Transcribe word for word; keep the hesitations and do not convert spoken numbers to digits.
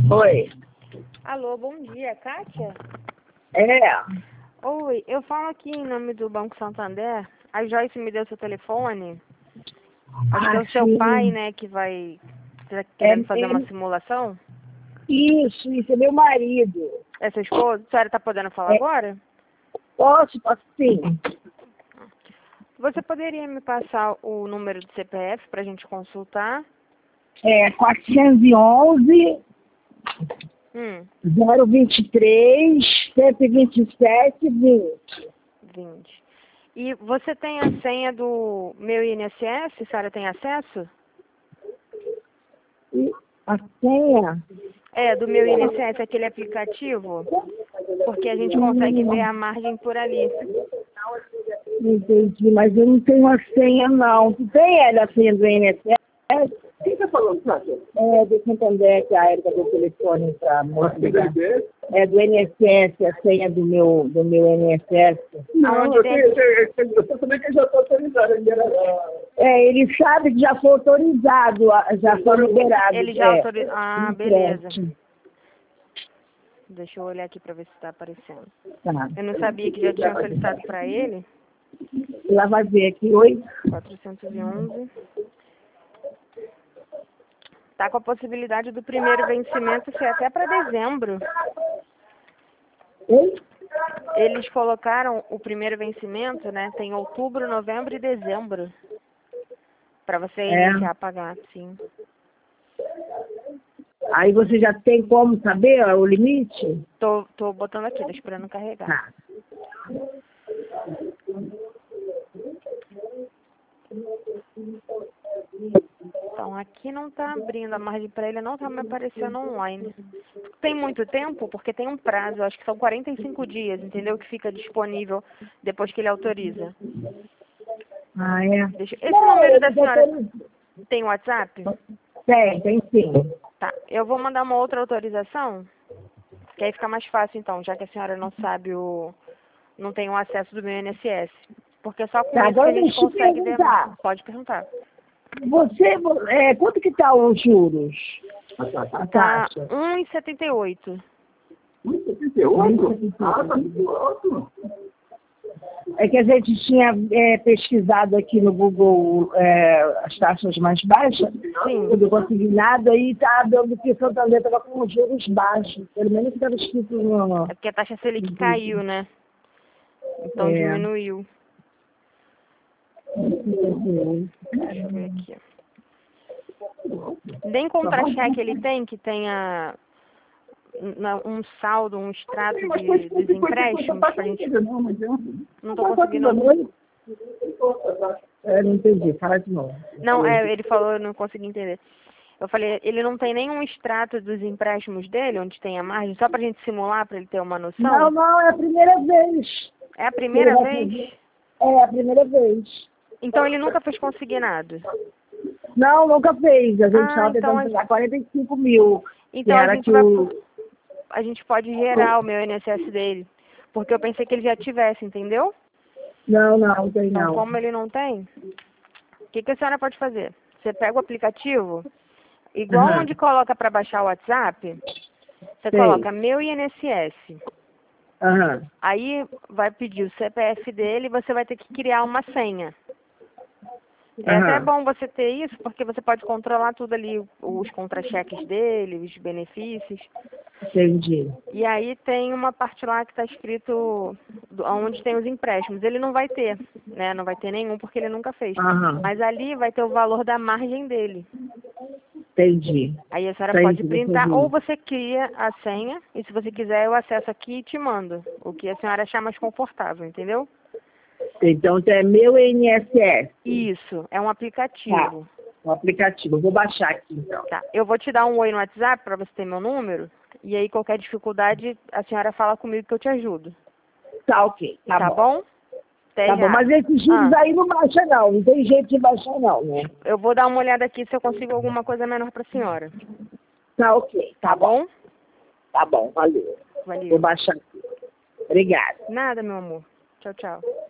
Oi. Alô, bom dia, Kátia? É. Oi, eu falo aqui em nome do Banco Santander. A Joyce me deu seu telefone. Acho que é Ah, o seu sim. pai, né, que vai... Tá querendo fazer uma simulação? Isso, isso, é meu marido. É sua esposa? A senhora tá podendo falar É. agora? Posso, posso sim. Você poderia me passar o número do C P F pra gente consultar? É quatrocentos e onze, Hum, zero vinte e três, cento e vinte e sete, vinte. vinte. E você tem a senha do meu I N S S? A senhora tem acesso? E a senha? É, do meu I N S S, aquele aplicativo, porque a gente consegue ver a margem por ali. Não entendi, mas eu não tenho a senha, não. Tu tem é, a senha do I N S S? Quem está falando, Sérgio? É, deixa eu entender que a Erika deu o telefone para mostrar. É do I N S S, a senha do meu, do meu I N S S. Não, eu tenho... Eu também que já estou autorizado. É, ele sabe que já foi autorizado, já foi liberado. Ele já é, autorizou... Ah, beleza. Deixa eu olhar aqui para ver se está aparecendo. Tá. Eu não sabia que já tinha solicitado para ele. Ela vai ver aqui, oi? quatrocentos e onze. Tá com a possibilidade do primeiro vencimento ser até para dezembro. Oi? Eles colocaram o primeiro vencimento, né? Tem outubro, novembro e dezembro. Para você É. iniciar a pagar, sim. Aí você já tem como saber ó, o limite? Tô, tô botando aqui, tô esperando carregar. Tá. Então, aqui não tá abrindo, a margem para ele não tá me aparecendo online. Tem muito tempo, porque tem um prazo, acho que são quarenta e cinco dias, entendeu? Que fica disponível depois que ele autoriza. Ah, é? Deixa... Esse Não, número da ele já senhora tem... tem WhatsApp? Tem, tem sim. Tá, eu vou mandar uma outra autorização, que aí fica mais fácil então, já que a senhora não sabe o... não tem o acesso do meu I N S S. Porque só com Tá, isso que agora a gente deixa eu te consegue ver. perguntar. Pode perguntar. Você, é, quanto que tá os juros? A Tá taxa? um vírgula setenta e oito. um vírgula setenta e oito? Ah, tá muito alto. É que a gente tinha é, pesquisado aqui no Google é, as taxas mais baixas, Sim. eu não consegui nada e tá dando que Santander estava com os juros baixos, pelo menos estava escrito no... É porque a taxa Selic caiu, né? Então É, diminuiu. Deixa eu ver aqui. Nem contra-cheque ele tem, que tenha na- um saldo, um extrato de, dos empréstimos pra gente... Não tô conseguindo... É, não entendi, fala de novo. Não, é, ele falou, eu não consegui entender. Eu falei, ele não tem nenhum extrato dos empréstimos dele, onde tem a margem, só pra gente simular, pra ele ter uma noção? Não, não, é a primeira vez. É a que ele primeira vai vez? fazer. É a primeira vez. Então ele nunca fez consignado? Não, nunca fez. A gente Ah, estava então tentando a pegar quarenta e cinco mil. Que Então a era gente que vai... o... A gente pode gerar o meu I N S S dele. Porque eu pensei que ele já tivesse, entendeu? Não, não, tem Então, não. como ele não tem, o que, que a senhora pode fazer? Você pega o aplicativo, igual Aham. onde coloca para baixar o WhatsApp, você Sei. coloca meu I N S S. Aham. Aí vai pedir o C P F dele e você vai ter que criar uma senha. É até Aham. bom você ter isso, porque você pode controlar tudo ali, os contra-cheques dele, os benefícios. Entendi. E aí tem uma parte lá que está escrito do- onde tem os empréstimos. Ele não vai ter, né? Não vai ter nenhum porque ele nunca fez. Aham. Mas ali vai ter o valor da margem dele. Entendi. Aí a senhora Entendi, pode printar ou entendi. você cria a senha e se você quiser eu acesso aqui e te mando. O que a senhora achar mais confortável, entendeu? Então, é meu I N S S. Isso, é um Tá. aplicativo. O aplicativo. Eu vou baixar aqui, então. Tá. Eu vou te dar um oi no WhatsApp para você ter meu número. E aí qualquer dificuldade a senhora fala comigo que eu te ajudo. Tá, ok. Tá, Tá bom. bom? Até Tá já. bom, mas esses juros Ah. aí não baixa não. Não tem jeito de baixar não, né? Eu vou dar uma olhada aqui se eu consigo alguma coisa menor para a senhora. Tá, ok. Tá bom? Tá bom, valeu. Vou Valeu. baixar aqui. Obrigada. Nada, meu amor. Tchau, tchau.